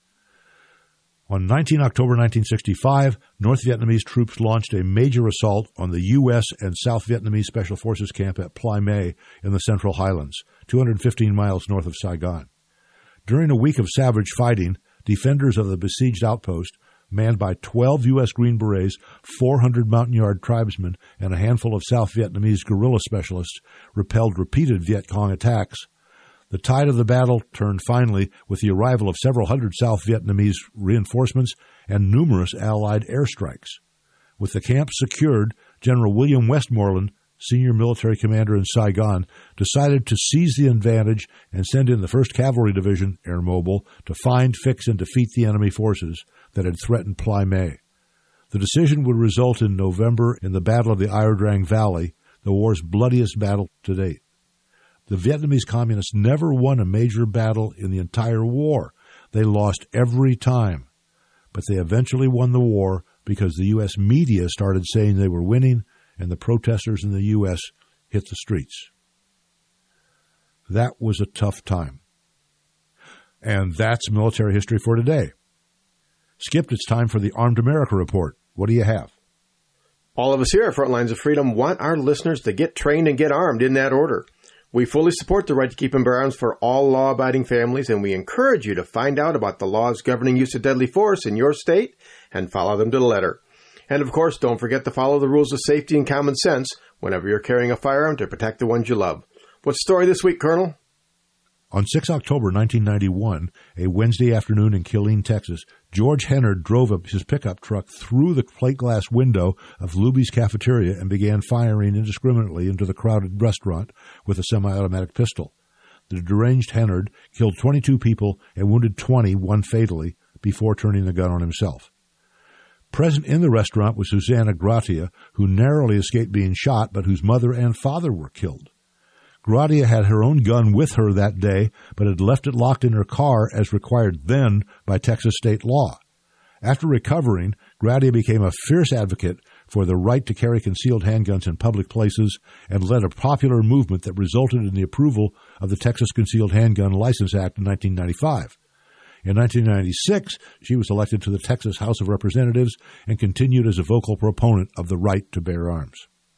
On 19 October 1965, North Vietnamese troops launched a major assault on the U.S. and South Vietnamese Special Forces camp at Plai Mae in the Central Highlands, 215 miles north of Saigon. During a week of savage fighting, defenders of the besieged outpost manned by 12 U.S. Green Berets, 400 Montagnard tribesmen, and a handful of South Vietnamese guerrilla specialists, repelled repeated Viet Cong attacks. The tide of the battle turned finally with the arrival of several hundred South Vietnamese reinforcements and numerous Allied airstrikes. With the camp secured, General William Westmoreland, senior military commander in Saigon, decided to seize the advantage and send in the 1st Cavalry Division, Air Mobile, to find, fix, and defeat the enemy forces that had threatened Plai Mae. The decision would result in November in the Battle of the Ia Drang Valley, the war's bloodiest battle to date. The Vietnamese Communists never won a major battle in the entire war. They lost every time. But they eventually won the war because the U.S. media started saying they were winning, and the protesters in the U.S. hit the streets. That was a tough time. And that's military history for today. Skip, it's time for the Armed America Report. What do you have?
All of us here at Frontlines of Freedom want our listeners to get trained and get armed in that order. We fully support the right to keep and bear arms for all law-abiding families, and we encourage you to find out about the laws governing use of deadly force in your state and follow them to the letter. And, of course, don't forget to follow the rules of safety and common sense whenever you're carrying a firearm to protect the ones you love. What's the story this week, Colonel?
On 6 October 1991, a Wednesday afternoon in Killeen, Texas, George Hennard drove his pickup truck through the plate glass window of Luby's cafeteria and began firing indiscriminately into the crowded restaurant with a semi-automatic pistol. The deranged Hennard killed 22 people and wounded 20, one fatally, before turning the gun on himself. Present in the restaurant was Susanna Gratia, who narrowly escaped being shot, but whose mother and father were killed. Gratia had her own gun with her that day, but had left it locked in her car as required then by Texas state law. After recovering, Gratia became a fierce advocate for the right to carry concealed handguns in public places and led a popular movement that resulted in the approval of the Texas Concealed Handgun License Act in 1995. In 1996, she was elected to the Texas House of Representatives and continued as a vocal proponent of the right to bear arms.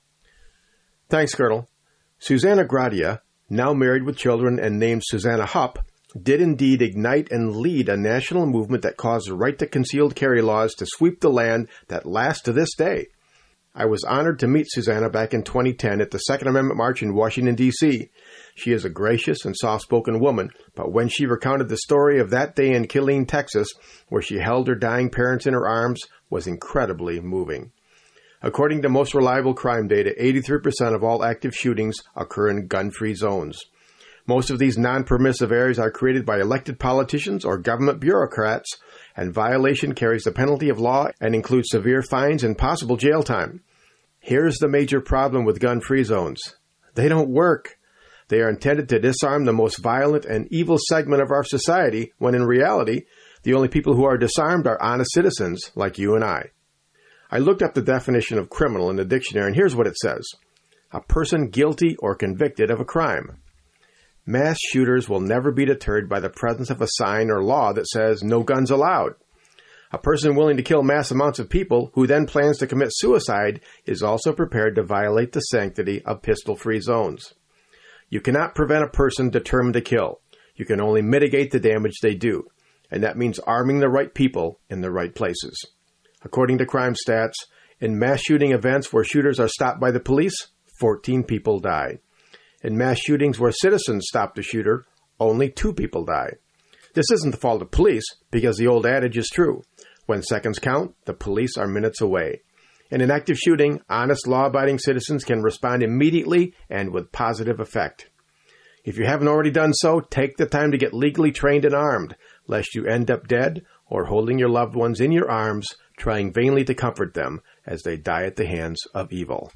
Thanks, Colonel. Susanna Gratia, now married with children and named Susanna Hupp, did indeed ignite and lead a national movement that caused the right to concealed carry laws to sweep the land that lasts to this day. I was honored to meet Susanna back in 2010 at the Second Amendment March in Washington, D.C. She is a gracious and soft-spoken woman, but when she recounted the story of that day in Killeen, Texas, where she held her dying parents in her arms, was incredibly moving. According to most reliable crime data, 83% of all active shootings occur in gun-free zones. Most of these non-permissive areas are created by elected politicians or government bureaucrats, and violation carries the penalty of law and includes severe fines and possible jail time. Here's the major problem with gun-free zones. They don't work. They are intended to disarm the most violent and evil segment of our society, when in reality, the only people who are disarmed are honest citizens like you and I. I looked up the definition of criminal in the dictionary, and here's what it says. A person guilty or convicted of a crime. Mass shooters will never be deterred by the presence of a sign or law that says no guns allowed. A person willing to kill mass amounts of people who then plans to commit suicide is also prepared to violate the sanctity of pistol-free zones. You cannot prevent a person determined to kill. You can only mitigate the damage they do, and that means arming the right people in the right places. According to crime stats, in mass shooting events where shooters are stopped by the police, 14 people die. In mass shootings where citizens stop the shooter, only 2 people die. This isn't the fault of police, because the old adage is true. When seconds count, the police are minutes away. In an active shooting, honest, law-abiding citizens can respond immediately and with positive effect. If you haven't already done so, take the time to get legally trained and armed, lest you end up dead or holding your loved ones in your arms, trying vainly to comfort them as they die at the hands of evil.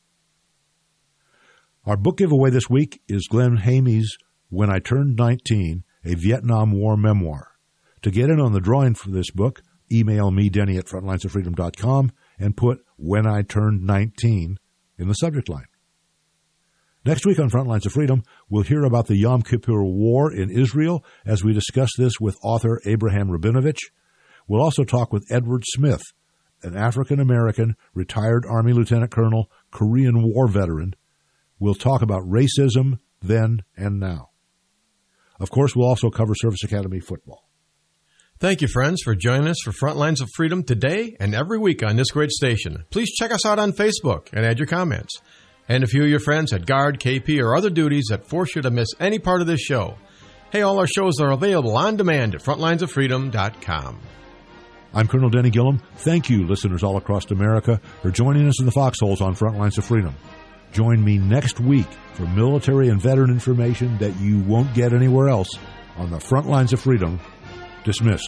Our book giveaway this week is Glenn Hamey's When I Turned 19, a Vietnam War memoir. To get in on the drawing for this book, email me, Denny, at frontlinesoffreedom.com, and put When I Turned 19 in the subject line. Next week on Frontlines of Freedom, we'll hear about the Yom Kippur War in Israel as we discuss this with author Abraham Rabinovich. We'll also talk with Edward Smith, an African-American retired Army Lieutenant Colonel, Korean War veteran. We'll talk about racism then and now. Of course, we'll also cover Service Academy football.
Thank you, friends, for joining us for Frontlines of Freedom today and every week on this great station. Please check us out on Facebook and add your comments. And if you or your friends had Guard, KP, or other duties that force you to miss any part of this show, hey, all our shows are available on demand at frontlinesoffreedom.com.
I'm Colonel Denny Gillum. Thank you, listeners all across America, for joining us in the foxholes on Frontlines of Freedom. Join me next week for military and veteran information that you won't get anywhere else on the Frontlines of Freedom. Dismissed.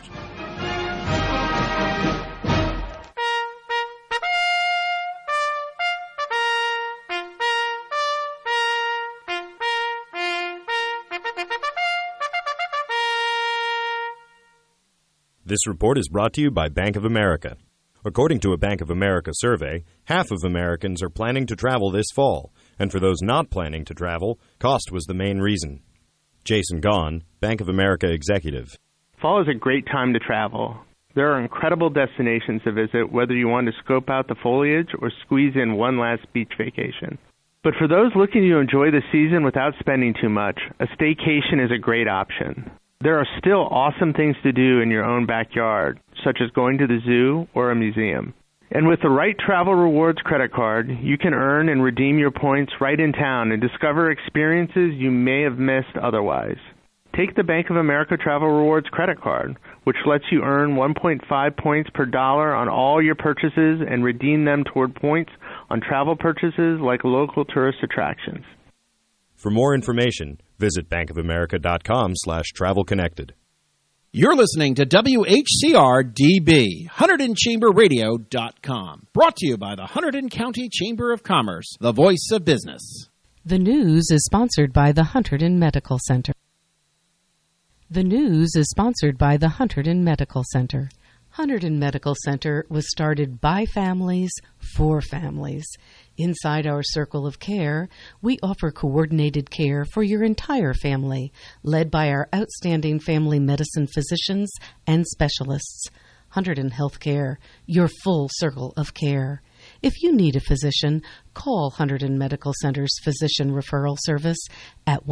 This report is brought to you by Bank of America. According to a Bank of America survey, half of Americans are planning to travel this fall, and for those not planning to travel, cost was the main reason. Jason Gaughan, Bank of America executive.
Fall is a great time to travel. There are incredible destinations to visit, whether you want to scope out the foliage or squeeze in one last beach vacation. But for those looking to enjoy the season without spending too much, a staycation is a great option. There are still awesome things to do in your own backyard, such as going to the zoo or a museum. And with the right Travel Rewards credit card, you can earn and redeem your points right in town and discover experiences you may have missed otherwise. Take the Bank of America Travel Rewards credit card, which lets you earn 1.5 points per dollar on all your purchases and redeem them toward points on travel purchases like local tourist attractions.
For more information, visit bankofamerica.com/travelconnected.
You're listening to WHCR-DB, HunterdonChamberRadio.com. Brought to you by the Hunterdon County Chamber of Commerce, the voice of business.
The news is sponsored by the Hunterdon Medical Center. The news is sponsored by the Hunterdon Medical Center. Hunterdon Medical Center was started by families for families. Inside our circle of care, we offer coordinated care for your entire family, led by our outstanding family medicine physicians and specialists. Hunterdon Healthcare, your full circle of care. If you need a physician, call Hunterdon Medical Center's Physician Referral Service at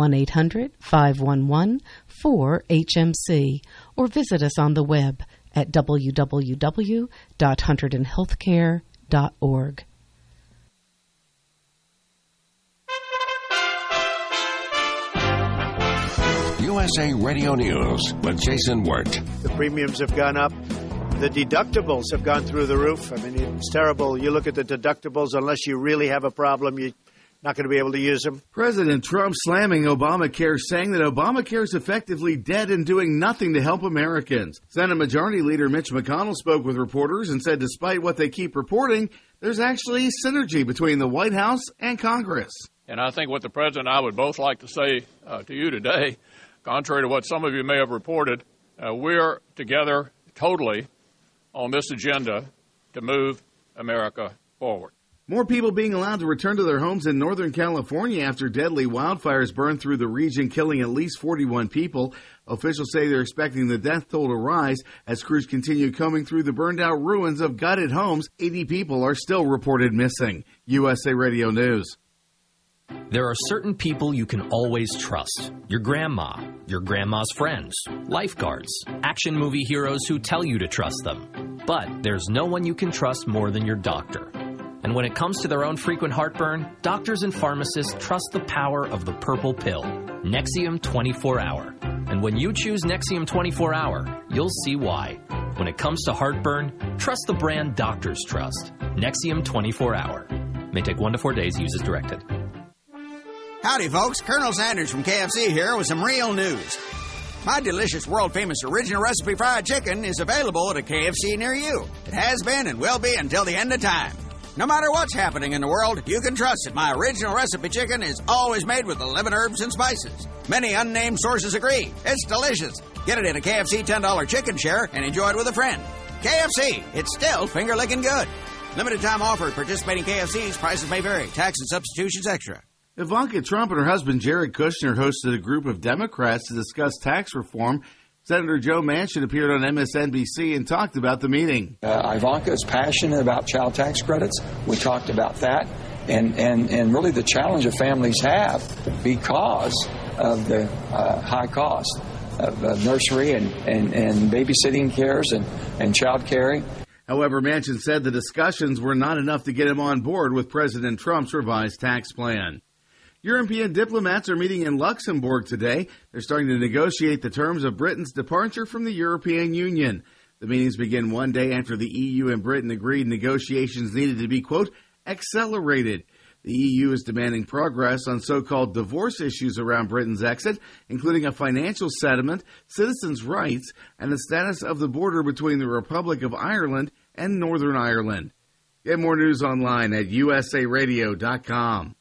1-800-511-4HMC or visit us on the web at www.hunterdonhealthcare.org.
USA Radio News with Jason Wirt.
The premiums have gone up. The deductibles have gone through the roof. I mean, it's terrible. You look at the deductibles, unless you really have a problem, you're not going to be able to use them.
President Trump slamming Obamacare, saying that Obamacare is effectively dead and doing nothing to help Americans. Senate Majority Leader Mitch McConnell spoke with reporters and said despite what they keep reporting, there's actually synergy between the White House and Congress.
And I think what the President and I would both like to say to you today, contrary to what some of you may have reported, we're together totally on this agenda to move America forward.
More people being allowed to return to their homes in Northern California after deadly wildfires burned through the region, killing at least 41 people. Officials say they're expecting the death toll to rise as crews continue combing through the burned-out ruins of gutted homes. 80 people are still reported missing. USA Radio News.
There are certain people you can always trust. Your grandma, your grandma's friends, lifeguards, action movie heroes who tell you to trust them. But there's no one you can trust more than your doctor. And when it comes to their own frequent heartburn, doctors and pharmacists trust the power of the purple pill, Nexium 24-Hour. And when you choose Nexium 24-Hour, you'll see why. When it comes to heartburn, trust the brand doctors trust, Nexium 24-Hour. May take 1 to 4 days. Use as directed.
Howdy, folks. Colonel Sanders from KFC here with some real news. My delicious, world-famous original recipe fried chicken is available at a KFC near you. It has been and will be until the end of time. No matter what's happening in the world, you can trust that my original recipe chicken is always made with 11 herbs and spices. Many unnamed sources agree. It's delicious. Get it in a KFC $10 chicken share and enjoy it with a friend. KFC, it's still finger-licking good. Limited time offer at participating KFCs. Prices may vary. Tax and substitutions extra.
Ivanka Trump and her husband Jared Kushner hosted a group of Democrats to discuss tax reform. Senator Joe Manchin appeared on MSNBC and talked about the meeting.
Ivanka is passionate about child tax credits. We talked about that. And really the challenge that families have because of the high cost nursery and babysitting cares and child caring.
However, Manchin said the discussions were not enough to get him on board with President Trump's revised tax plan. European diplomats are meeting in Luxembourg today. They're starting to negotiate the terms of Britain's departure from the European Union. The meetings begin one day after the EU and Britain agreed negotiations needed to be, quote, accelerated. The EU is demanding progress on so-called divorce issues around Britain's exit, including a financial settlement, citizens' rights, and the status of the border between the Republic of Ireland and Northern Ireland. Get more news online at usaradio.com.